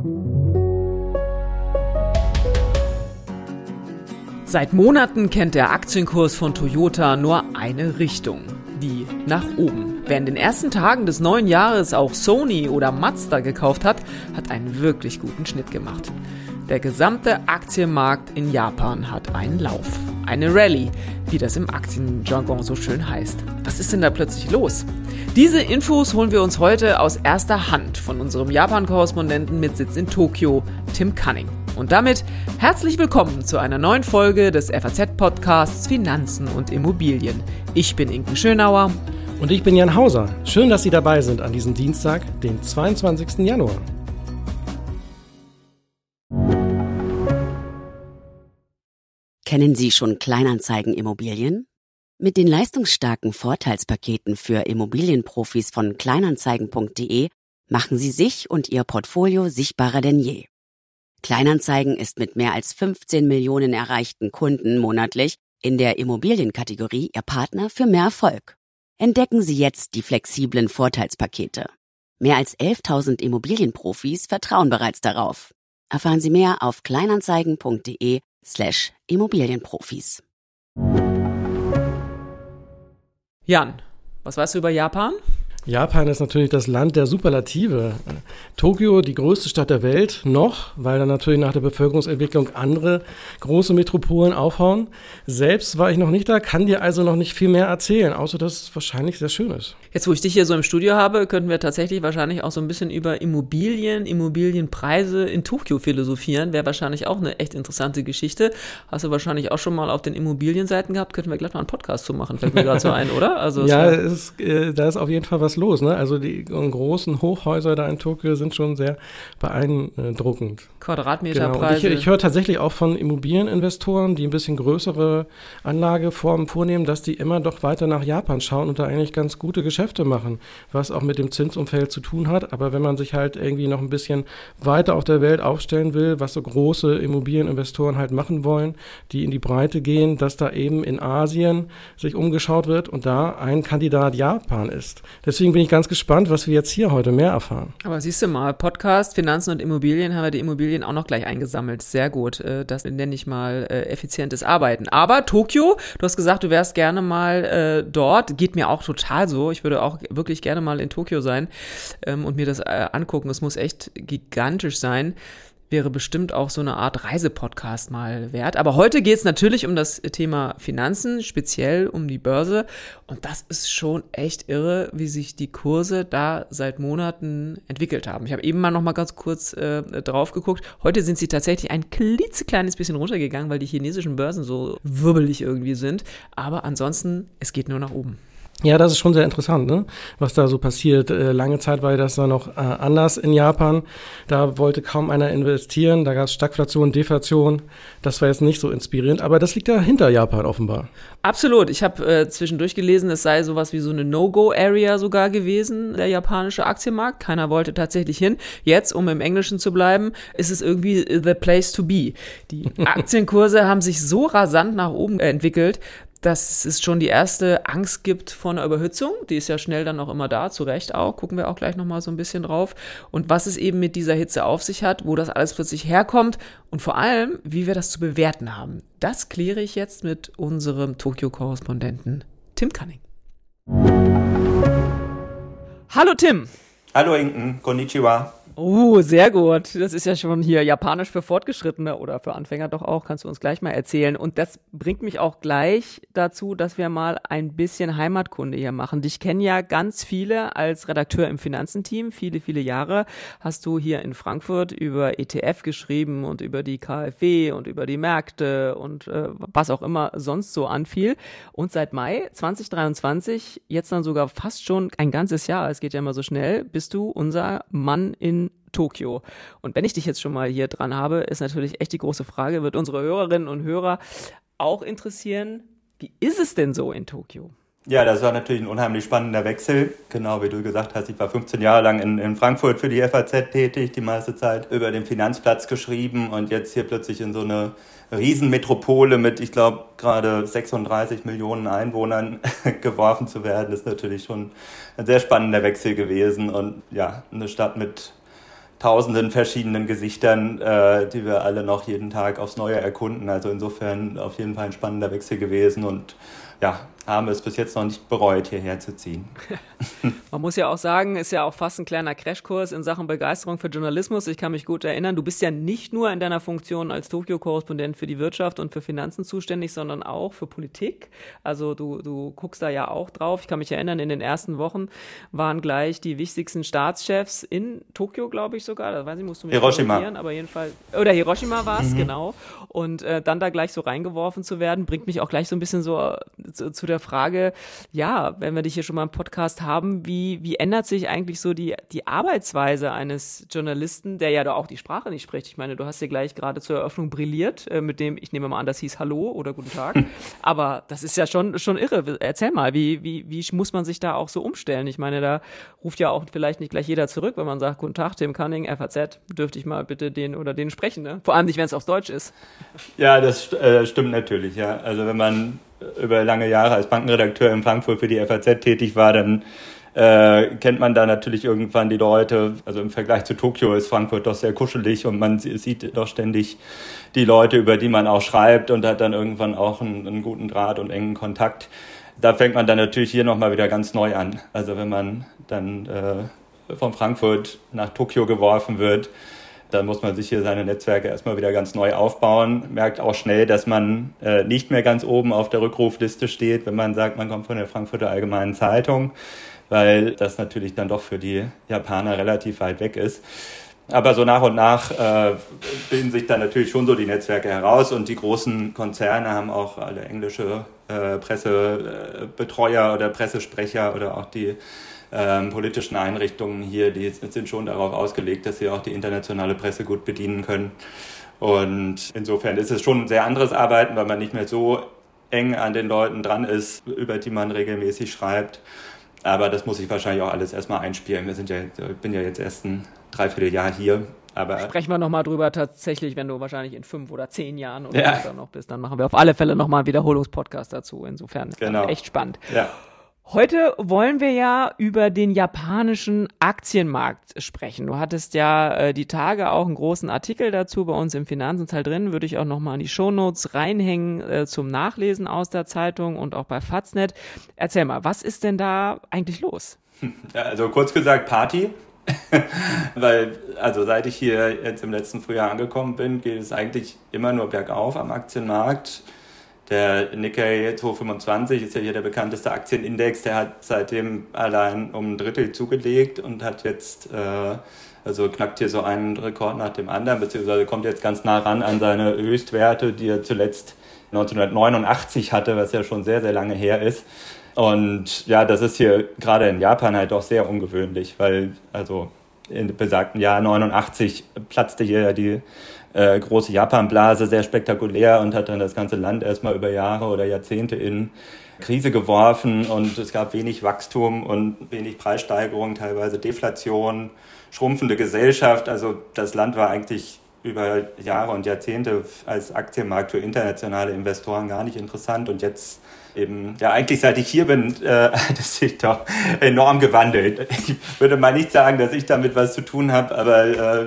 Seit Monaten kennt der Aktienkurs von Toyota nur eine Richtung, die nach oben. Wer in den ersten Tagen des neuen Jahres auch Sony oder Mazda gekauft hat, hat einen wirklich guten Schnitt gemacht. Der gesamte Aktienmarkt in Japan hat einen Lauf, eine Rallye, wie das im Aktienjargon so schön heißt. Was ist denn da plötzlich los? Diese Infos holen wir uns heute aus erster Hand von unserem Japan-Korrespondenten mit Sitz in Tokio, Tim Cunning. Und damit herzlich willkommen zu einer neuen Folge des FAZ-Podcasts Finanzen und Immobilien. Ich bin Inken Schönauer. Und ich bin Jan Hauser. Schön, dass Sie dabei sind an diesem Dienstag, den 22. Januar. Kennen Sie schon Kleinanzeigen-Immobilien? Mit den leistungsstarken Vorteilspaketen für Immobilienprofis von kleinanzeigen.de machen Sie sich und Ihr Portfolio sichtbarer denn je. Kleinanzeigen ist mit mehr als 15 Millionen erreichten Kunden monatlich in der Immobilienkategorie Ihr Partner für mehr Erfolg. Entdecken Sie jetzt die flexiblen Vorteilspakete. Mehr als 11.000 Immobilienprofis vertrauen bereits darauf. Erfahren Sie mehr auf kleinanzeigen.de/Immobilienprofis. Jan, was weißt du über Japan? Japan ist natürlich das Land der Superlative. Tokio, die größte Stadt der Welt, noch, weil dann natürlich nach der Bevölkerungsentwicklung andere große Metropolen aufhauen. Selbst war ich noch nicht da, kann dir also noch nicht viel mehr erzählen, außer dass es wahrscheinlich sehr schön ist. Jetzt, wo ich dich hier so im Studio habe, könnten wir tatsächlich wahrscheinlich auch so ein bisschen über Immobilienpreise in Tokio philosophieren. Wäre wahrscheinlich auch eine echt interessante Geschichte. Hast du wahrscheinlich auch schon mal auf den Immobilienseiten gehabt. Könnten wir gleich mal einen Podcast zu machen, fällt mir gerade so ein, oder? Also ja, da ist auf jeden Fall was los, ne? Also die großen Hochhäuser da in Tokio sind schon sehr beeindruckend. Quadratmeterpreise. Genau. Ich höre tatsächlich auch von Immobilieninvestoren, die ein bisschen größere Anlageformen vornehmen, dass die immer doch weiter nach Japan schauen und da eigentlich ganz gute Geschäfte machen, was auch mit dem Zinsumfeld zu tun hat. Aber wenn man sich halt irgendwie noch ein bisschen weiter auf der Welt aufstellen will, was so große Immobilieninvestoren halt machen wollen, die in die Breite gehen, dass da eben in Asien sich umgeschaut wird und da ein Kandidat Japan ist. Deswegen bin ich ganz gespannt, was wir jetzt hier heute mehr erfahren. Aber siehst du mal, Podcast, Finanzen und Immobilien, haben wir die Immobilien auch noch gleich eingesammelt. Sehr gut. Das nenne ich mal effizientes Arbeiten. Aber Tokio, du hast gesagt, du wärst gerne mal dort. Geht mir auch total so. Ich würde auch wirklich gerne mal in Tokio sein und mir das angucken. Es muss echt gigantisch sein. Wäre bestimmt auch so eine Art Reisepodcast mal wert. Aber heute geht es natürlich um das Thema Finanzen, speziell um die Börse. Und das ist schon echt irre, wie sich die Kurse da seit Monaten entwickelt haben. Ich habe eben mal noch mal ganz kurz drauf geguckt. Heute sind sie tatsächlich ein klitzekleines bisschen runtergegangen, weil die chinesischen Börsen so wirbelig irgendwie sind. Aber ansonsten, es geht nur nach oben. Ja, das ist schon sehr interessant, ne? Was da so passiert. Lange Zeit war das da noch anders in Japan. Da wollte kaum einer investieren. Da gab es Stagflation, Deflation. Das war jetzt nicht so inspirierend. Aber das liegt ja hinter Japan offenbar. Absolut. Ich habe zwischendurch gelesen, es sei sowas wie so eine No-Go-Area sogar gewesen, der japanische Aktienmarkt. Keiner wollte tatsächlich hin. Jetzt, um im Englischen zu bleiben, ist es irgendwie the place to be. Die Aktienkurse haben sich so rasant nach oben entwickelt, dass es schon die erste Angst gibt vor einer Überhitzung. Die ist ja schnell dann auch immer da, zu Recht auch. Gucken wir auch gleich nochmal so ein bisschen drauf. Und was es eben mit dieser Hitze auf sich hat, wo das alles plötzlich herkommt und vor allem, wie wir das zu bewerten haben. Das kläre ich jetzt mit unserem Tokio-Korrespondenten Tim Cunning. Hallo Tim. Hallo Inken, konnichiwa. Sehr gut. Das ist ja schon hier Japanisch für Fortgeschrittene oder für Anfänger doch auch, kannst du uns gleich mal erzählen. Und das bringt mich auch gleich dazu, dass wir mal ein bisschen Heimatkunde hier machen. Dich kennen ja ganz viele als Redakteur im Finanzenteam. Viele, viele Jahre hast du hier in Frankfurt über ETF geschrieben und über die KfW und über die Märkte und was auch immer sonst so anfiel. Und seit Mai 2023, jetzt dann sogar fast schon ein ganzes Jahr, es geht ja immer so schnell, bist du unser Mann in Tokio. Und wenn ich dich jetzt schon mal hier dran habe, ist natürlich echt die große Frage, wird unsere Hörerinnen und Hörer auch interessieren, wie ist es denn so in Tokio? Ja, das war natürlich ein unheimlich spannender Wechsel. Genau wie du gesagt hast, ich war 15 Jahre lang in Frankfurt für die FAZ tätig, die meiste Zeit über den Finanzplatz geschrieben und jetzt hier plötzlich in so eine Riesenmetropole mit, ich glaube, gerade 36 Millionen Einwohnern geworfen zu werden, ist natürlich schon ein sehr spannender Wechsel gewesen und ja, eine Stadt mit tausenden verschiedenen Gesichtern, die wir alle noch jeden Tag aufs Neue erkunden. Also insofern auf jeden Fall ein spannender Wechsel gewesen und ja, haben es bis jetzt noch nicht bereut, hierher zu ziehen. Man muss ja auch sagen, ist ja auch fast ein kleiner Crashkurs in Sachen Begeisterung für Journalismus. Ich kann mich gut erinnern, du bist ja nicht nur in deiner Funktion als Tokio-Korrespondent für die Wirtschaft und für Finanzen zuständig, sondern auch für Politik. Also du guckst da ja auch drauf. Ich kann mich erinnern, in den ersten Wochen waren gleich die wichtigsten Staatschefs in Tokio, glaube ich sogar. Da weiß ich, musst du mich korrigieren, aber jedenfalls, oder Hiroshima war es, genau. Und dann da gleich so reingeworfen zu werden, bringt mich auch gleich so ein bisschen so zu der Frage, ja, wenn wir dich hier schon mal im Podcast haben, wie ändert sich eigentlich so die Arbeitsweise eines Journalisten, der ja da auch die Sprache nicht spricht? Ich meine, du hast ja gleich gerade zur Eröffnung brilliert, mit dem, ich nehme mal an, das hieß Hallo oder Guten Tag, aber das ist ja schon irre. Erzähl mal, wie muss man sich da auch so umstellen? Ich meine, da ruft ja auch vielleicht nicht gleich jeder zurück, wenn man sagt, Guten Tag, Tim Cunning, FAZ, dürfte ich mal bitte den oder den sprechen, ne? Vor allem nicht, wenn es auf Deutsch ist. Ja, das stimmt natürlich, ja. Also wenn man über lange Jahre als Bankenredakteur in Frankfurt für die FAZ tätig war, dann kennt man da natürlich irgendwann die Leute. Also im Vergleich zu Tokio ist Frankfurt doch sehr kuschelig und man sieht doch ständig die Leute, über die man auch schreibt und hat dann irgendwann auch einen guten Draht und engen Kontakt. Da fängt man dann natürlich hier nochmal wieder ganz neu an. Also wenn man dann von Frankfurt nach Tokio geworfen wird, dann muss man sich hier seine Netzwerke erstmal wieder ganz neu aufbauen. Merkt auch schnell, dass man nicht mehr ganz oben auf der Rückrufliste steht, wenn man sagt, man kommt von der Frankfurter Allgemeinen Zeitung, weil das natürlich dann doch für die Japaner relativ weit weg ist. Aber so nach und nach bilden sich dann natürlich schon so die Netzwerke heraus und die großen Konzerne haben auch alle englische Pressebetreuer oder Pressesprecher oder auch die politischen Einrichtungen hier, die sind schon darauf ausgelegt, dass sie auch die internationale Presse gut bedienen können. Und insofern ist es schon ein sehr anderes Arbeiten, weil man nicht mehr so eng an den Leuten dran ist, über die man regelmäßig schreibt. Aber das muss ich wahrscheinlich auch alles erstmal einspielen. Ich bin ja jetzt erst ein Dreivierteljahr hier. Aber sprechen wir nochmal drüber tatsächlich, wenn du wahrscheinlich in 5 oder 10 Jahren oder so noch bist. Dann machen wir auf alle Fälle nochmal einen Wiederholungspodcast dazu. Insofern echt spannend. Ja. Heute wollen wir ja über den japanischen Aktienmarkt sprechen. Du hattest ja die Tage auch einen großen Artikel dazu bei uns im Finanzenteil drin, würde ich auch nochmal in die Shownotes reinhängen zum Nachlesen aus der Zeitung und auch bei Faznet. Erzähl mal, was ist denn da eigentlich los? Ja, also kurz gesagt Party, weil also seit ich hier jetzt im letzten Frühjahr angekommen bin, geht es eigentlich immer nur bergauf am Aktienmarkt. Der Nikkei 225 ist ja hier der bekannteste Aktienindex, der hat seitdem allein um ein Drittel zugelegt und hat jetzt, also knackt hier so einen Rekord nach dem anderen, beziehungsweise kommt jetzt ganz nah ran an seine Höchstwerte, die er zuletzt 1989 hatte, was ja schon sehr, sehr lange her ist. Und ja, das ist hier gerade in Japan halt doch sehr ungewöhnlich, weil also in besagten Jahr 89 platzte hier ja die große Japan-Blase sehr spektakulär und hat dann das ganze Land erstmal über Jahre oder Jahrzehnte in Krise geworfen und es gab wenig Wachstum und wenig Preissteigerung, teilweise Deflation, schrumpfende Gesellschaft. Also das Land war eigentlich über Jahre und Jahrzehnte als Aktienmarkt für internationale Investoren gar nicht interessant und jetzt eben, ja eigentlich seit ich hier bin, hat es sich doch enorm gewandelt. Ich würde mal nicht sagen, dass ich damit was zu tun habe, aber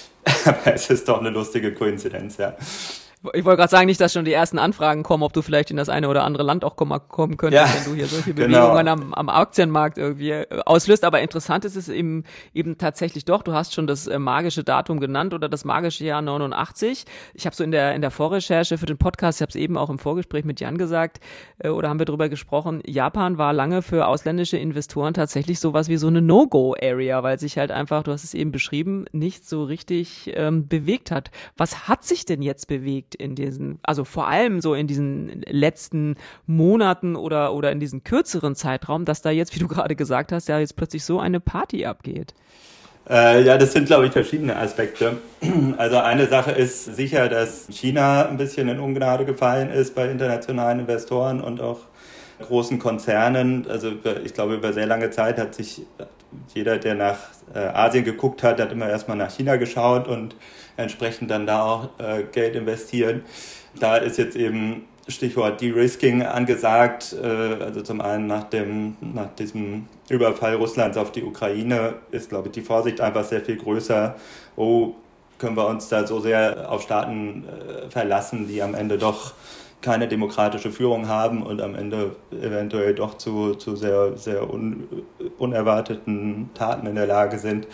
es ist doch eine lustige Koinzidenz, ja. Ich wollte gerade sagen, nicht, dass schon die ersten Anfragen kommen, ob du vielleicht in das eine oder andere Land auch kommen könntest, wenn du hier solche Bewegungen am Aktienmarkt irgendwie auslöst. Aber interessant ist es eben tatsächlich doch, du hast schon das magische Datum genannt oder das magische Jahr 89. Ich habe so in der Vorrecherche für den Podcast, ich habe es eben auch im Vorgespräch mit Jan gesagt, oder haben wir drüber gesprochen, Japan war lange für ausländische Investoren tatsächlich sowas wie so eine No-Go-Area, weil sich halt einfach, du hast es eben beschrieben, nicht so richtig bewegt hat. Was hat sich denn jetzt bewegt? In diesen, also vor allem so in diesen letzten Monaten oder in diesem kürzeren Zeitraum, dass da jetzt, wie du gerade gesagt hast, ja jetzt plötzlich so eine Party abgeht? Ja, das sind, glaube ich, verschiedene Aspekte. Also eine Sache ist sicher, dass China ein bisschen in Ungnade gefallen ist bei internationalen Investoren und auch großen Konzernen. Also ich glaube, über sehr lange Zeit hat sich jeder, der nach Asien geguckt hat, hat immer erstmal nach China geschaut und entsprechend dann da auch Geld investieren. Da ist jetzt eben Stichwort De-Risking angesagt. Also zum einen nach diesem Überfall Russlands auf die Ukraine ist, glaube ich, die Vorsicht einfach sehr viel größer. Können wir uns da so sehr auf Staaten verlassen, die am Ende doch keine demokratische Führung haben und am Ende eventuell doch zu sehr, sehr unerwarteten Taten in der Lage sind.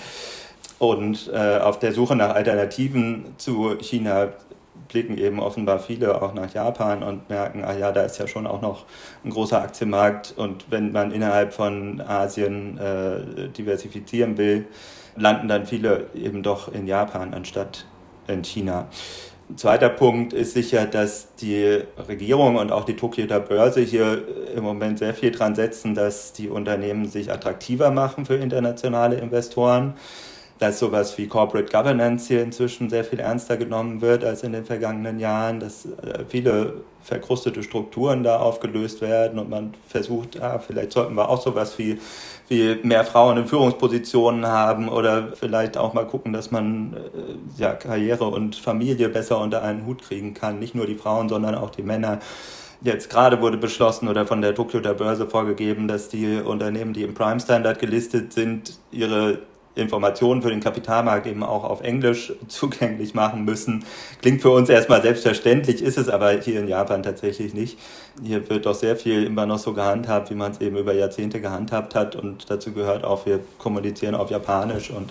Und auf der Suche nach Alternativen zu China blicken eben offenbar viele auch nach Japan und merken, da ist ja schon auch noch ein großer Aktienmarkt. Und wenn man innerhalb von Asien diversifizieren will, landen dann viele eben doch in Japan anstatt in China. Ein zweiter Punkt ist sicher, dass die Regierung und auch die Tokioer Börse hier im Moment sehr viel dran setzen, dass die Unternehmen sich attraktiver machen für internationale Investoren, dass sowas wie Corporate Governance hier inzwischen sehr viel ernster genommen wird als in den vergangenen Jahren, dass viele verkrustete Strukturen da aufgelöst werden und man versucht, vielleicht sollten wir auch sowas wie mehr Frauen in Führungspositionen haben oder vielleicht auch mal gucken, dass man Karriere und Familie besser unter einen Hut kriegen kann. Nicht nur die Frauen, sondern auch die Männer. Jetzt gerade wurde beschlossen oder von der Tokioer Börse vorgegeben, dass die Unternehmen, die im Prime Standard gelistet sind, ihre Informationen für den Kapitalmarkt eben auch auf Englisch zugänglich machen müssen. Klingt für uns erstmal selbstverständlich, ist es aber hier in Japan tatsächlich nicht. Hier wird doch sehr viel immer noch so gehandhabt, wie man es eben über Jahrzehnte gehandhabt hat und dazu gehört auch, wir kommunizieren auf Japanisch und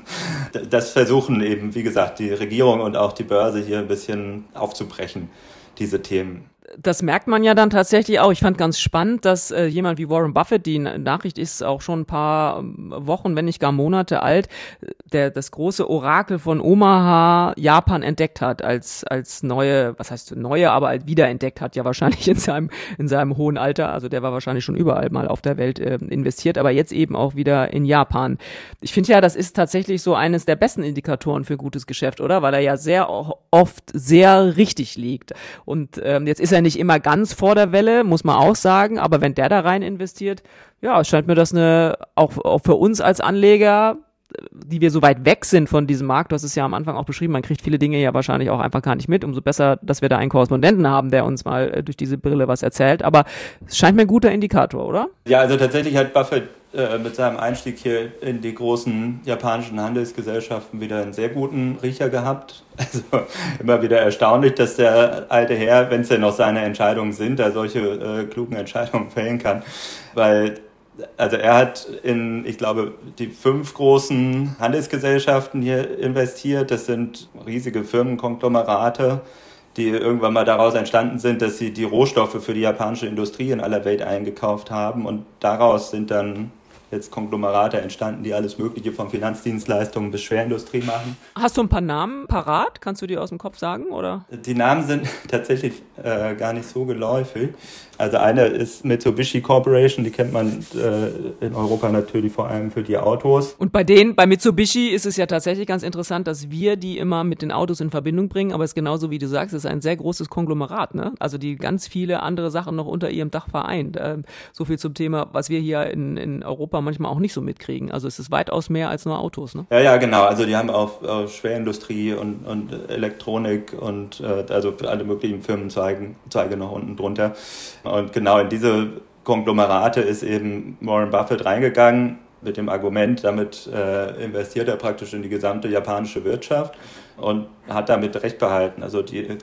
das versuchen eben, wie gesagt, die Regierung und auch die Börse hier ein bisschen aufzubrechen, diese Themen. Das merkt man ja dann tatsächlich auch. Ich fand ganz spannend, dass jemand wie Warren Buffett, die Nachricht ist auch schon ein paar Wochen, wenn nicht gar Monate alt, das große Orakel von Omaha Japan entdeckt hat als neue, was heißt neue, aber als wiederentdeckt hat, ja wahrscheinlich in seinem hohen Alter. Also der war wahrscheinlich schon überall mal auf der Welt investiert, aber jetzt eben auch wieder in Japan. Ich finde ja, das ist tatsächlich so eines der besten Indikatoren für gutes Geschäft, oder? Weil er ja sehr oft sehr richtig liegt. Und jetzt ist er nicht immer ganz vor der Welle, muss man auch sagen, aber wenn der da rein investiert, ja, scheint mir das auch für uns als Anleger, die wir so weit weg sind von diesem Markt, du hast es ja am Anfang auch beschrieben, man kriegt viele Dinge ja wahrscheinlich auch einfach gar nicht mit, umso besser, dass wir da einen Korrespondenten haben, der uns mal durch diese Brille was erzählt, aber es scheint mir ein guter Indikator, oder? Ja, also tatsächlich hat Buffett mit seinem Einstieg hier in die großen japanischen Handelsgesellschaften wieder einen sehr guten Riecher gehabt. Also immer wieder erstaunlich, dass der alte Herr, wenn es denn noch seine Entscheidungen sind, da solche klugen Entscheidungen fällen kann. Weil also er hat in, ich glaube, die 5 großen Handelsgesellschaften hier investiert. Das sind riesige Firmenkonglomerate, die irgendwann mal daraus entstanden sind, dass sie die Rohstoffe für die japanische Industrie in aller Welt eingekauft haben. Und daraus sind dann jetzt Konglomerate entstanden, die alles Mögliche von Finanzdienstleistungen bis Schwerindustrie machen. Hast du ein paar Namen parat? Kannst du die aus dem Kopf sagen, oder? Die Namen sind tatsächlich gar nicht so geläufig. Also eine ist Mitsubishi Corporation, die kennt man in Europa natürlich vor allem für die Autos. Und bei Mitsubishi ist es ja tatsächlich ganz interessant, dass wir die immer mit den Autos in Verbindung bringen, aber es ist genauso wie du sagst, es ist ein sehr großes Konglomerat, ne? Also die ganz viele andere Sachen noch unter ihrem Dach vereint. So viel zum Thema, was wir hier in Europa manchmal auch nicht so mitkriegen. Also es ist weitaus mehr als nur Autos, ne? Ja, genau. Also die haben auch Schwerindustrie und Elektronik und also alle möglichen Firmenzweige noch unten drunter. Und genau in diese Konglomerate ist eben Warren Buffett reingegangen mit dem Argument, damit investiert er praktisch in die gesamte japanische Wirtschaft und hat damit Recht behalten. Also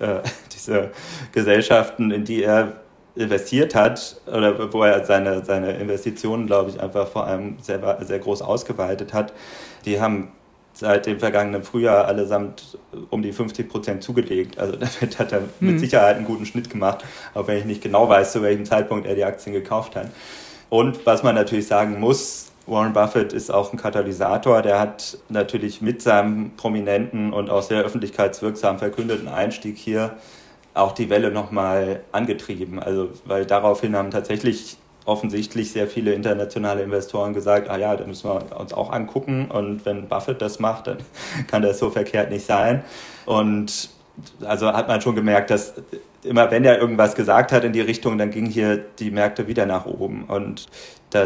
diese Gesellschaften, in die er investiert hat oder wo er seine Investitionen, glaube ich, einfach vor allem sehr, sehr groß ausgeweitet hat, die haben seit dem vergangenen Frühjahr allesamt um die 50% zugelegt. Also damit hat er mit Sicherheit einen guten Schnitt gemacht, auch wenn ich nicht genau weiß, zu welchem Zeitpunkt er die Aktien gekauft hat. Und was man natürlich sagen muss, Warren Buffett ist auch ein Katalysator. Der hat natürlich mit seinem prominenten und auch sehr öffentlichkeitswirksam verkündeten Einstieg hier auch die Welle nochmal angetrieben. Also, weil daraufhin haben tatsächlich offensichtlich sehr viele internationale Investoren gesagt, da müssen wir uns auch angucken und wenn Buffett das macht, dann kann das so verkehrt nicht sein. Und also hat man schon gemerkt, dass immer wenn er irgendwas gesagt hat in die Richtung, dann gingen hier die Märkte wieder nach oben und da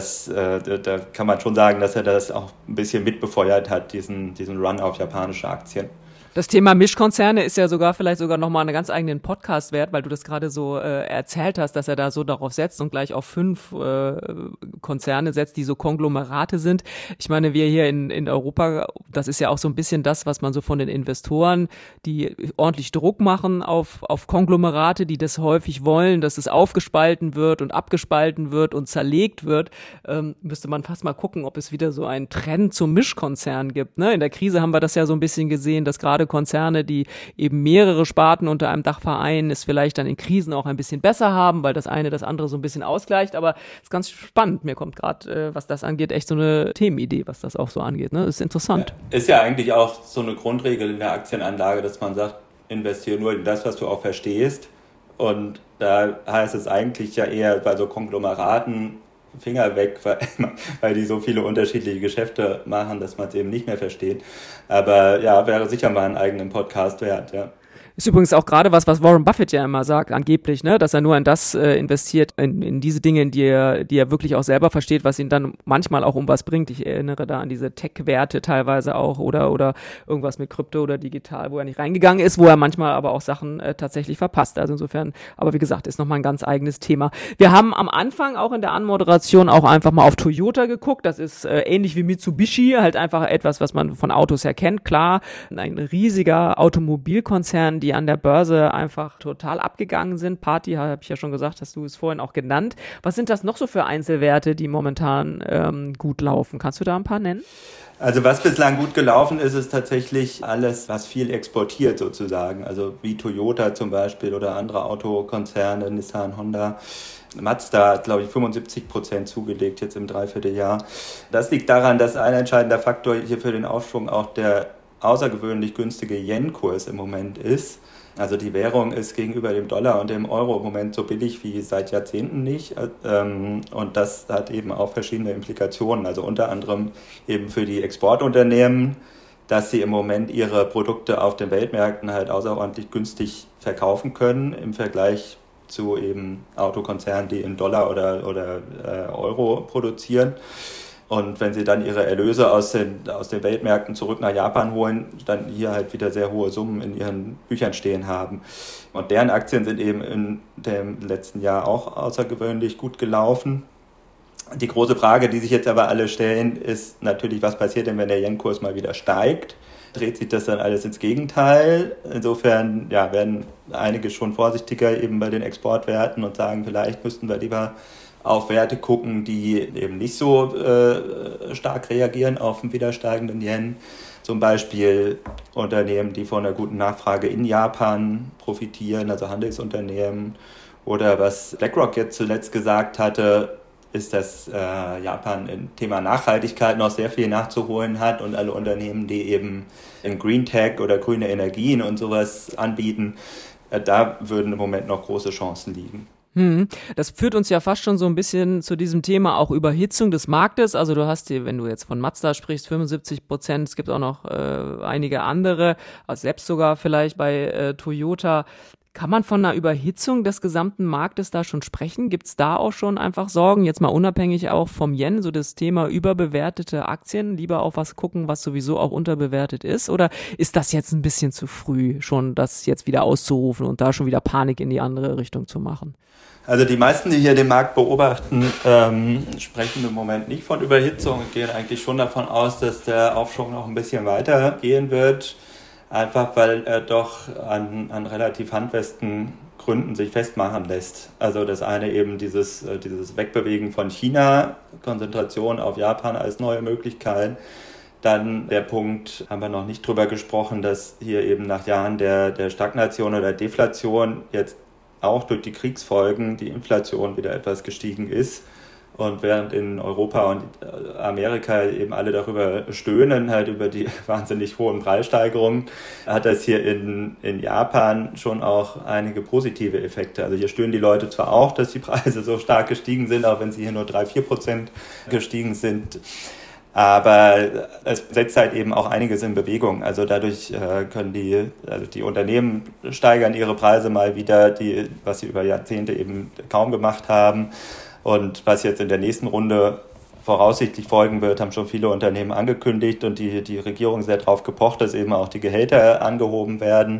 kann man schon sagen, dass er das auch ein bisschen mitbefeuert hat, diesen Run auf japanische Aktien. Das Thema Mischkonzerne ist ja vielleicht sogar nochmal einen ganz eigenen Podcast wert, weil du das gerade so erzählt hast, dass er da so darauf setzt und gleich auf 5 Konzerne setzt, die so Konglomerate sind. Ich meine, wir hier in Europa, das ist ja auch so ein bisschen das, was man so von den Investoren, die ordentlich Druck machen auf Konglomerate, die das häufig wollen, dass es aufgespalten wird und abgespalten wird und zerlegt wird, müsste man fast mal gucken, ob es wieder so einen Trend zum Mischkonzern gibt. Ne? In der Krise haben wir das ja so ein bisschen gesehen, dass gerade Konzerne, die eben mehrere Sparten unter einem Dach vereinen, es vielleicht dann in Krisen auch ein bisschen besser haben, weil das eine das andere so ein bisschen ausgleicht. Aber es ist ganz spannend. Mir kommt gerade, was das angeht, echt so eine Themenidee, was das auch so angeht. Ne? Das ist interessant. Ja, ist ja eigentlich auch so eine Grundregel in der Aktienanlage, dass man sagt, investiere nur in das, was du auch verstehst. Und da heißt es eigentlich ja eher bei so Konglomeraten Finger weg, weil die so viele unterschiedliche Geschäfte machen, dass man es eben nicht mehr versteht. Aber ja, wäre sicher mal einen eigenen Podcast wert, ja. Ist übrigens auch gerade was Warren Buffett ja immer sagt, angeblich, ne, dass er nur in das investiert, in diese Dinge, in die er wirklich auch selber versteht, was ihn dann manchmal auch um was bringt. Ich erinnere da an diese Tech-Werte teilweise auch oder irgendwas mit Krypto oder digital, wo er nicht reingegangen ist, wo er manchmal aber auch Sachen tatsächlich verpasst. Also insofern, aber wie gesagt, ist nochmal ein ganz eigenes Thema. Wir haben am Anfang auch in der Anmoderation auch einfach mal auf Toyota geguckt. Das ist ähnlich wie Mitsubishi, halt einfach etwas, was man von Autos her kennt. Klar, ein riesiger Automobilkonzern, die an der Börse einfach total abgegangen sind. Party, habe ich ja schon gesagt, hast du es vorhin auch genannt. Was sind das noch so für Einzelwerte, die momentan gut laufen? Kannst du da ein paar nennen? Also was bislang gut gelaufen ist, ist tatsächlich alles, was viel exportiert sozusagen. Also wie Toyota zum Beispiel oder andere Autokonzerne, Nissan, Honda. Mazda hat, glaube ich, 75% zugelegt jetzt im Dreivierteljahr. Das liegt daran, dass ein entscheidender Faktor hier für den Aufschwung auch der außergewöhnlich günstige Yen-Kurs im Moment ist. Also die Währung ist gegenüber dem Dollar und dem Euro im Moment so billig wie seit Jahrzehnten nicht. Und das hat eben auch verschiedene Implikationen. Also unter anderem eben für die Exportunternehmen, dass sie im Moment ihre Produkte auf den Weltmärkten halt außerordentlich günstig verkaufen können im Vergleich zu eben Autokonzernen, die in Dollar oder Euro produzieren. Und wenn sie dann ihre Erlöse aus den Weltmärkten zurück nach Japan holen, dann hier halt wieder sehr hohe Summen in ihren Büchern stehen haben. Und deren Aktien sind eben in dem letzten Jahr auch außergewöhnlich gut gelaufen. Die große Frage, die sich jetzt aber alle stellen, ist natürlich, was passiert denn, wenn der Yen-Kurs mal wieder steigt? Dreht sich das dann alles ins Gegenteil? Insofern werden einige schon vorsichtiger eben bei den Exportwerten und sagen, vielleicht müssten wir lieber auf Werte gucken, die eben nicht so stark reagieren auf den wieder steigenden Yen. Zum Beispiel Unternehmen, die von einer guten Nachfrage in Japan profitieren, also Handelsunternehmen. Oder was BlackRock jetzt zuletzt gesagt hatte, ist, dass Japan im Thema Nachhaltigkeit noch sehr viel nachzuholen hat und alle Unternehmen, die eben in Green Tech oder grüne Energien und sowas anbieten, da würden im Moment noch große Chancen liegen. Das führt uns ja fast schon so ein bisschen zu diesem Thema auch Überhitzung des Marktes. Also du hast hier, wenn du jetzt von Mazda sprichst, 75%, es gibt auch noch einige andere, also selbst sogar vielleicht bei Toyota. Kann man von einer Überhitzung des gesamten Marktes da schon sprechen? Gibt es da auch schon einfach Sorgen, jetzt mal unabhängig auch vom Yen, so das Thema überbewertete Aktien, lieber auf was gucken, was sowieso auch unterbewertet ist? Oder ist das jetzt ein bisschen zu früh, schon das jetzt wieder auszurufen und da schon wieder Panik in die andere Richtung zu machen? Also die meisten, die hier den Markt beobachten, sprechen im Moment nicht von Überhitzung und gehen eigentlich schon davon aus, dass der Aufschwung noch ein bisschen weiter gehen wird. Einfach weil er doch an relativ handfesten Gründen sich festmachen lässt. Also das eine eben dieses Wegbewegen von China, Konzentration auf Japan als neue Möglichkeit. Dann der Punkt, haben wir noch nicht drüber gesprochen, dass hier eben nach Jahren der Stagnation oder Deflation jetzt auch durch die Kriegsfolgen die Inflation wieder etwas gestiegen ist. Und während in Europa und Amerika eben alle darüber stöhnen, halt über die wahnsinnig hohen Preissteigerungen, hat das hier in Japan schon auch einige positive Effekte. Also hier stöhnen die Leute zwar auch, dass die Preise so stark gestiegen sind, auch wenn sie hier nur 3-4% gestiegen sind. Aber es setzt halt eben auch einiges in Bewegung. Also dadurch können die Unternehmen steigern ihre Preise mal wieder, was sie über Jahrzehnte eben kaum gemacht haben. Und was jetzt in der nächsten Runde voraussichtlich folgen wird, haben schon viele Unternehmen angekündigt und die Regierung sehr darauf gepocht, dass eben auch die Gehälter angehoben werden.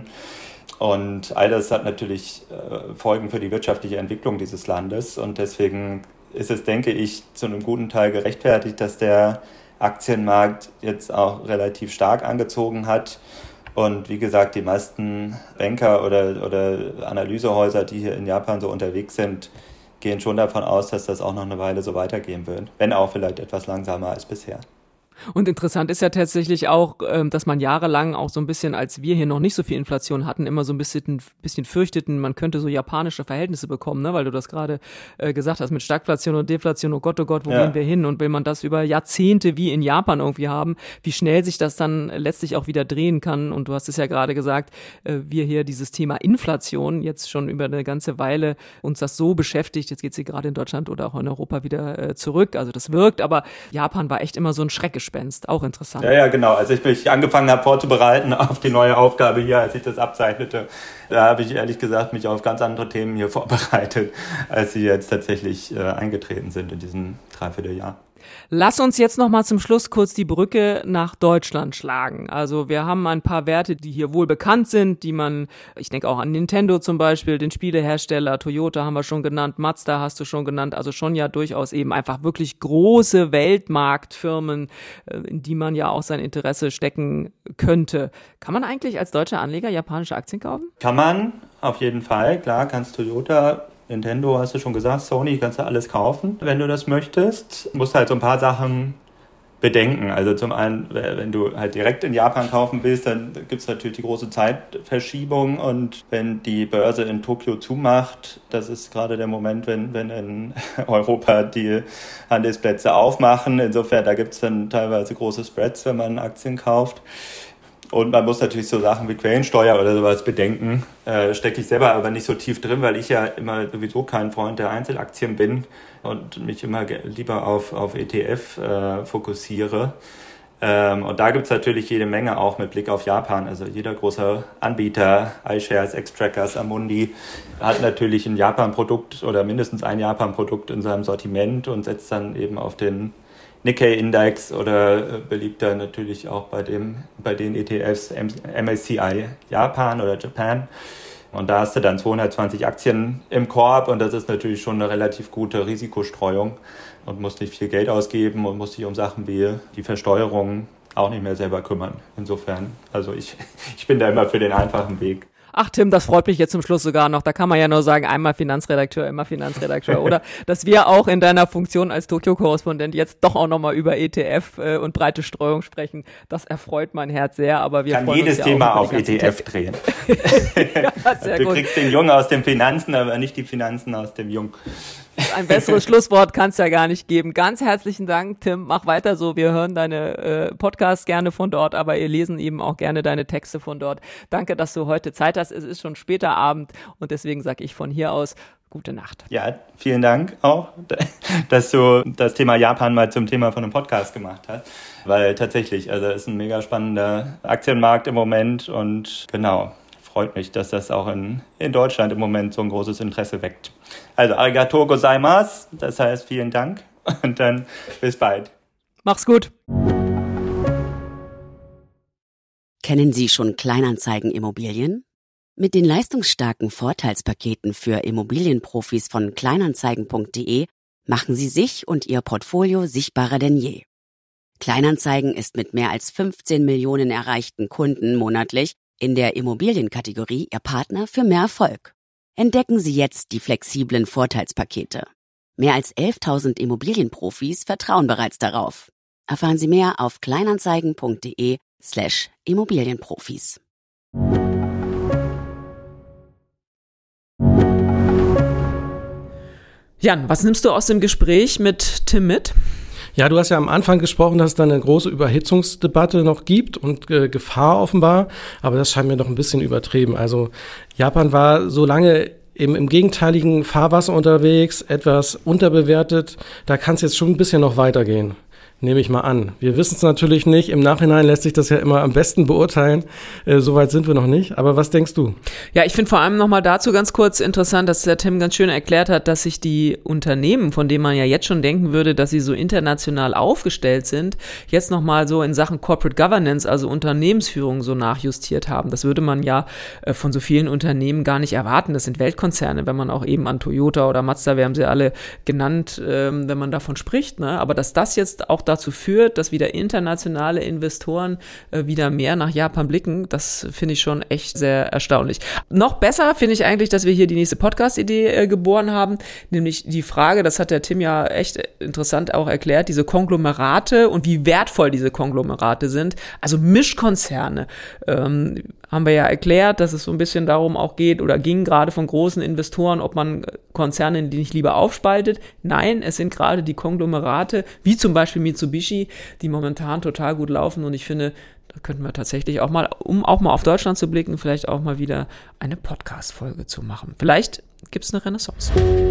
Und all das hat natürlich Folgen für die wirtschaftliche Entwicklung dieses Landes. Und deswegen ist es, denke ich, zu einem guten Teil gerechtfertigt, dass der Aktienmarkt jetzt auch relativ stark angezogen hat. Und wie gesagt, die meisten Banker oder Analysehäuser, die hier in Japan so unterwegs sind, gehen schon davon aus, dass das auch noch eine Weile so weitergehen wird. Wenn auch vielleicht etwas langsamer als bisher. Und interessant ist ja tatsächlich auch, dass man jahrelang auch so ein bisschen, als wir hier noch nicht so viel Inflation hatten, immer so ein bisschen fürchteten, man könnte so japanische Verhältnisse bekommen, ne? Weil du das gerade gesagt hast mit Stagflation und Deflation, oh Gott, wo gehen wir hin? Und will man das über Jahrzehnte wie in Japan irgendwie haben, wie schnell sich das dann letztlich auch wieder drehen kann. Und du hast es ja gerade gesagt, wir hier dieses Thema Inflation jetzt schon über eine ganze Weile uns das so beschäftigt, jetzt geht sie gerade in Deutschland oder auch in Europa wieder zurück, also das wirkt, aber Japan war echt immer so ein Schreckgespenst. Auch interessant. Ja, genau. Als ich mich angefangen habe vorzubereiten auf die neue Aufgabe hier, als ich das abzeichnete, da habe ich ehrlich gesagt mich auf ganz andere Themen hier vorbereitet, als sie jetzt tatsächlich eingetreten sind in diesem Dreivierteljahr. Lass uns jetzt noch mal zum Schluss kurz die Brücke nach Deutschland schlagen. Also wir haben ein paar Werte, die hier wohl bekannt sind, die man, ich denke auch an Nintendo zum Beispiel, den Spielehersteller, Toyota haben wir schon genannt, Mazda hast du schon genannt, also schon ja durchaus eben einfach wirklich große Weltmarktfirmen, in die man ja auch sein Interesse stecken könnte. Kann man eigentlich als deutscher Anleger japanische Aktien kaufen? Kann man, auf jeden Fall. Klar, kannst Toyota, Nintendo, hast du schon gesagt, Sony, kannst du alles kaufen, wenn du das möchtest. Du musst halt so ein paar Sachen bedenken. Also zum einen, wenn du halt direkt in Japan kaufen willst, dann gibt es natürlich die große Zeitverschiebung. Und wenn die Börse in Tokio zumacht, das ist gerade der Moment, wenn in Europa die Handelsplätze aufmachen. Insofern, da gibt es dann teilweise große Spreads, wenn man Aktien kauft. Und man muss natürlich so Sachen wie Quellensteuer oder sowas bedenken. Stecke ich selber aber nicht so tief drin, weil ich ja immer sowieso kein Freund der Einzelaktien bin und mich immer lieber auf ETF fokussiere. Und da gibt es natürlich jede Menge auch mit Blick auf Japan. Also jeder große Anbieter, iShares, Xtrackers, Amundi, hat natürlich ein Japan-Produkt oder mindestens ein Japan-Produkt in seinem Sortiment und setzt dann eben auf den Nikkei-Index oder beliebter natürlich auch bei den ETFs MSCI Japan oder Japan. Und da hast du dann 220 Aktien im Korb und das ist natürlich schon eine relativ gute Risikostreuung und musst nicht viel Geld ausgeben und musst dich um Sachen wie die Versteuerung auch nicht mehr selber kümmern. Insofern, also ich bin da immer für den einfachen Weg. Ach Tim, das freut mich jetzt zum Schluss sogar noch. Da kann man ja nur sagen, einmal Finanzredakteur, immer Finanzredakteur. Oder dass wir auch in deiner Funktion als Tokio-Korrespondent jetzt doch auch nochmal über ETF und breite Streuung sprechen. Das erfreut mein Herz sehr. Aber wir freuen uns ja Thema auch auf ETF drehen. Ja, sehr du gut. kriegst den Jungen aus den Finanzen, aber nicht die Finanzen aus dem Jungen. Ein besseres Schlusswort kann es ja gar nicht geben. Ganz herzlichen Dank, Tim. Mach weiter so. Wir hören deine Podcasts gerne von dort, aber wir lesen eben auch gerne deine Texte von dort. Danke, dass du heute Zeit hast. Es ist schon später Abend und deswegen sage ich von hier aus gute Nacht. Ja, vielen Dank auch, dass du das Thema Japan mal zum Thema von einem Podcast gemacht hast. Weil tatsächlich, also es ist ein mega spannender Aktienmarkt im Moment und genau. Freut mich, dass das auch in Deutschland im Moment so ein großes Interesse weckt. Also, arigatou gozaimasu, das heißt vielen Dank und dann bis bald. Mach's gut. Kennen Sie schon Kleinanzeigen-Immobilien? Mit den leistungsstarken Vorteilspaketen für Immobilienprofis von Kleinanzeigen.de machen Sie sich und Ihr Portfolio sichtbarer denn je. Kleinanzeigen ist mit mehr als 15 Millionen erreichten Kunden monatlich in der Immobilienkategorie Ihr Partner für mehr Erfolg. Entdecken Sie jetzt die flexiblen Vorteilspakete. Mehr als 11.000 Immobilienprofis vertrauen bereits darauf. Erfahren Sie mehr auf kleinanzeigen.de/Immobilienprofis. Jan, was nimmst du aus dem Gespräch mit Tim mit? Ja, du hast ja am Anfang gesprochen, dass es da eine große Überhitzungsdebatte noch gibt und Gefahr offenbar, aber das scheint mir doch ein bisschen übertrieben. Also Japan war so lange im gegenteiligen Fahrwasser unterwegs, etwas unterbewertet, da kann es jetzt schon ein bisschen noch weitergehen. nehme ich mal an. Wir wissen es natürlich nicht. Im Nachhinein lässt sich das ja immer am besten beurteilen. Soweit sind wir noch nicht. Aber was denkst du? Ja, ich finde vor allem nochmal dazu ganz kurz interessant, dass der Tim ganz schön erklärt hat, dass sich die Unternehmen, von denen man ja jetzt schon denken würde, dass sie so international aufgestellt sind, jetzt nochmal so in Sachen Corporate Governance, also Unternehmensführung, so nachjustiert haben. Das würde man ja von so vielen Unternehmen gar nicht erwarten. Das sind Weltkonzerne, wenn man auch eben an Toyota oder Mazda, wir haben sie alle genannt, wenn man davon spricht, ne? Aber dass das jetzt auch dazu führt, dass wieder internationale Investoren wieder mehr nach Japan blicken, das finde ich schon echt sehr erstaunlich. Noch besser finde ich eigentlich, dass wir hier die nächste Podcast-Idee geboren haben, nämlich die Frage, das hat der Tim ja echt interessant auch erklärt, diese Konglomerate und wie wertvoll diese Konglomerate sind, also Mischkonzerne, haben wir ja erklärt, dass es so ein bisschen darum auch geht oder ging gerade von großen Investoren, ob man Konzerne nicht lieber aufspaltet. Nein, es sind gerade die Konglomerate, wie zum Beispiel Mitsubishi, die momentan total gut laufen und ich finde, da könnten wir tatsächlich auch mal, um auch mal auf Deutschland zu blicken, vielleicht auch mal wieder eine Podcast-Folge zu machen. Vielleicht gibt es eine Renaissance.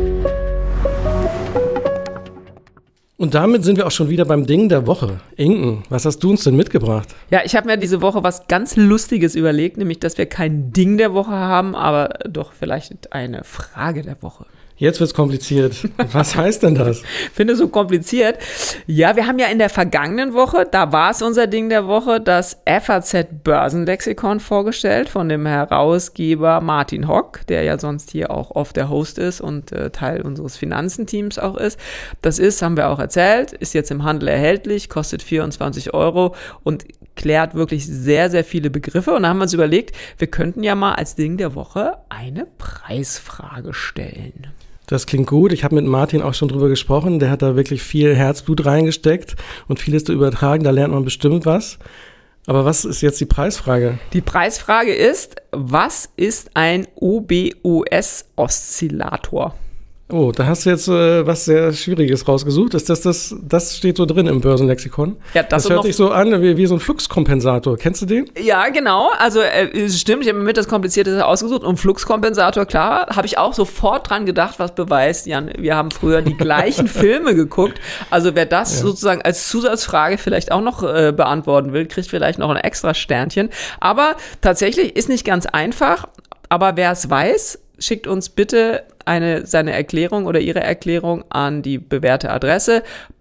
Und damit sind wir auch schon wieder beim Ding der Woche. Inken, was hast du uns denn mitgebracht? Ja, ich habe mir diese Woche was ganz Lustiges überlegt, nämlich, dass wir kein Ding der Woche haben, aber doch vielleicht eine Frage der Woche. Jetzt wird's kompliziert. Was heißt denn das? Finde so kompliziert. Ja, wir haben ja in der vergangenen Woche, da war es unser Ding der Woche, das FAZ Börsenlexikon vorgestellt von dem Herausgeber Martin Hock, der ja sonst hier auch oft der Host ist und Teil unseres Finanzenteams auch ist. Das ist, haben wir auch erzählt, ist jetzt im Handel erhältlich, kostet 24 € und klärt wirklich sehr, sehr viele Begriffe. Und da haben wir uns überlegt, wir könnten ja mal als Ding der Woche eine Preisfrage stellen. Das klingt gut. Ich habe mit Martin auch schon drüber gesprochen. Der hat da wirklich viel Herzblut reingesteckt und vieles zu übertragen. Da lernt man bestimmt was. Aber was ist jetzt die Preisfrage? Die Preisfrage ist, was ist ein OBOS-Oszillator? Oh, da hast du jetzt was sehr Schwieriges rausgesucht. Das steht so drin im Börsenlexikon. Ja, das hört sich so an wie so ein Fluxkompensator. Kennst du den? Ja, genau. Also stimmt, ich habe mir mit das Komplizierte ausgesucht. Und Fluxkompensator, klar, habe ich auch sofort dran gedacht, was beweist, Jan, wir haben früher die gleichen Filme geguckt. Also wer das sozusagen als Zusatzfrage vielleicht auch noch beantworten will, kriegt vielleicht noch ein extra Sternchen. Aber tatsächlich ist nicht ganz einfach. Aber wer es weiß, schickt uns bitte seine Erklärung oder ihre Erklärung an die bewährte Adresse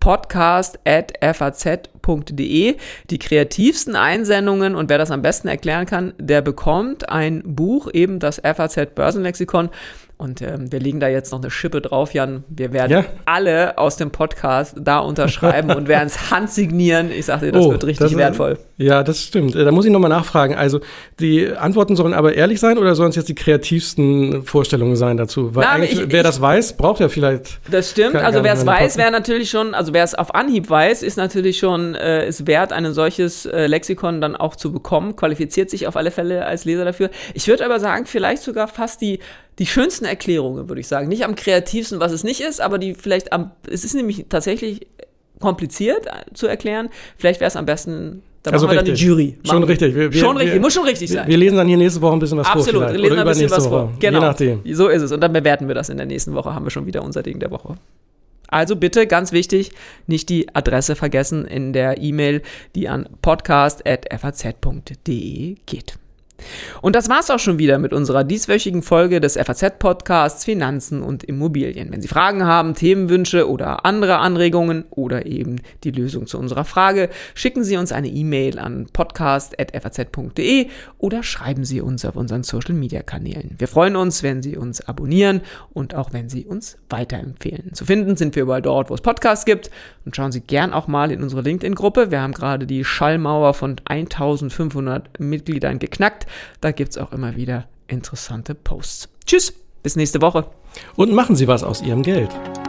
podcast@faz.de. Die kreativsten Einsendungen und wer das am besten erklären kann, der bekommt ein Buch, eben das FAZ Börsenlexikon. Und wir legen da jetzt noch eine Schippe drauf, Jan. Wir werden alle aus dem Podcast da unterschreiben und werden es handsignieren. Ich sage dir, das wird richtig wertvoll. Ja, das stimmt. Da muss ich nochmal nachfragen. Also die Antworten sollen aber ehrlich sein oder sollen es jetzt die kreativsten Vorstellungen sein dazu? Weil wer das weiß, braucht ja vielleicht... Das stimmt. Also wer es weiß, wäre natürlich schon, also wer es auf Anhieb weiß, ist natürlich schon es wert, ein solches Lexikon dann auch zu bekommen. Qualifiziert sich auf alle Fälle als Leser dafür. Ich würde aber sagen, vielleicht sogar fast die schönsten Erklärungen, würde ich sagen. Nicht am kreativsten, was es nicht ist, aber es ist nämlich tatsächlich kompliziert zu erklären. Vielleicht wäre es am besten, da machen wir dann die Jury. Schon richtig. Muss schon richtig sein. Wir lesen dann hier nächste Woche ein bisschen was vor. Absolut, wir lesen ein bisschen was vor. Genau. Je nachdem. So ist es. Und dann bewerten wir das in der nächsten Woche, haben wir schon wieder unser Ding der Woche. Also bitte, ganz wichtig, nicht die Adresse vergessen in der E-Mail, die an podcast@faz.de geht. Und das war's auch schon wieder mit unserer dieswöchigen Folge des FAZ-Podcasts Finanzen und Immobilien. Wenn Sie Fragen haben, Themenwünsche oder andere Anregungen oder eben die Lösung zu unserer Frage, schicken Sie uns eine E-Mail an podcast@faz.de oder schreiben Sie uns auf unseren Social-Media-Kanälen. Wir freuen uns, wenn Sie uns abonnieren und auch wenn Sie uns weiterempfehlen. Zu finden sind wir überall dort, wo es Podcasts gibt. Und schauen Sie gern auch mal in unsere LinkedIn-Gruppe. Wir haben gerade die Schallmauer von 1500 Mitgliedern geknackt. Da gibt es auch immer wieder interessante Posts. Tschüss, bis nächste Woche. Und machen Sie was aus Ihrem Geld.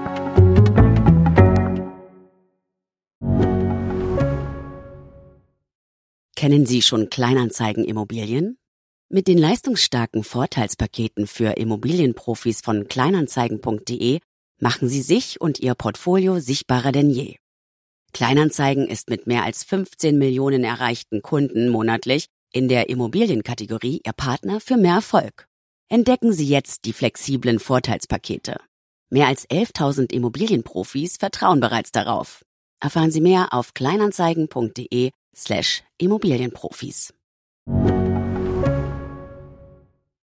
Kennen Sie schon Kleinanzeigen-Immobilien? Mit den leistungsstarken Vorteilspaketen für Immobilienprofis von kleinanzeigen.de machen Sie sich und Ihr Portfolio sichtbarer denn je. Kleinanzeigen ist mit mehr als 15 Millionen erreichten Kunden monatlich in der Immobilienkategorie Ihr Partner für mehr Erfolg. Entdecken Sie jetzt die flexiblen Vorteilspakete. Mehr als 11.000 Immobilienprofis vertrauen bereits darauf. Erfahren Sie mehr auf kleinanzeigen.de/Immobilienprofis.